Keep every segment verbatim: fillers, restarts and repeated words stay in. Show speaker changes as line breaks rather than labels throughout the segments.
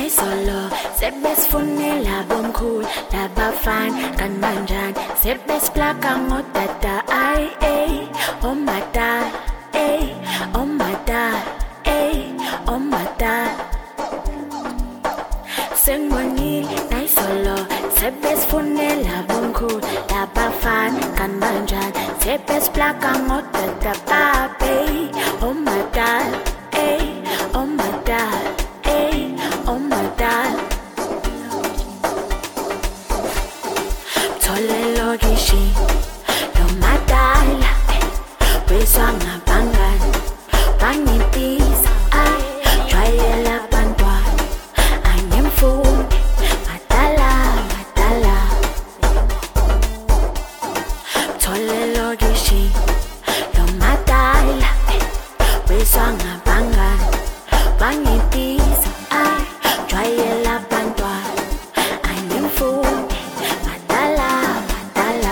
solo sebezifunela bomkhulu labafana kanmanjani sebesiplaka ngodada ay ay omadala ay omadala ay omadala sengibonile nayisolo sebesifunela bomkhulu labafana kanmanjani sebesiplaka ngodada babe omadala ay omadala ay omadala tolelo gishi lo madala wezwa ngabangani bangiphiza ay jwayela bantwana anyemfundi madala madala tolelo gishi lo madala wezwa ngabangani bangiphiza ay jwayela bantwana anyemfundi madala madala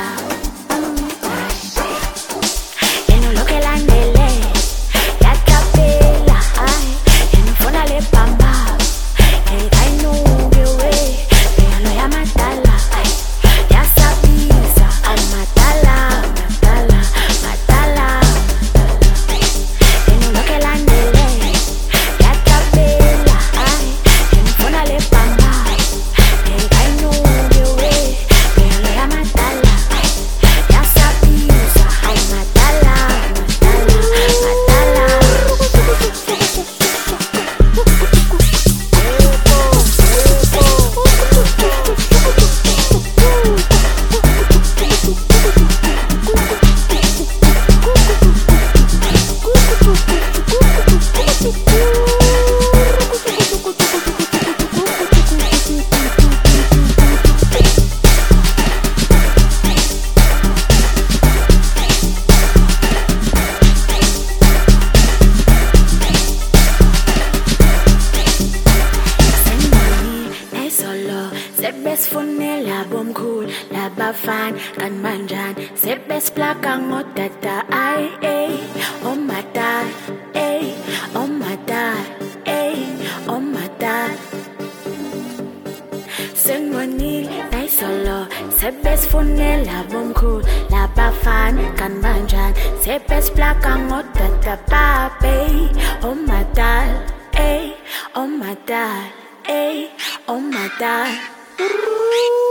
yena lokhe landele yaqaphela ay yena ufuna le bamba ekayinube we yalo yamadala ay yasabisa amadala madala madala yena lokhe landele yaqaphela ay yena ufuna le bamba ekayinube we yalo yamadala ay yasabisa amadala madala madala solo sebesifunela bomkhulu labafana kanmanjani sebesiplaka ngodada ay ay omadala ay omadala ay omadala sengibonile nayisolo sebesifunela bomkhulu labafana kanmanjani sebesiplaka ngodada babe omadala ay omadala ay omadala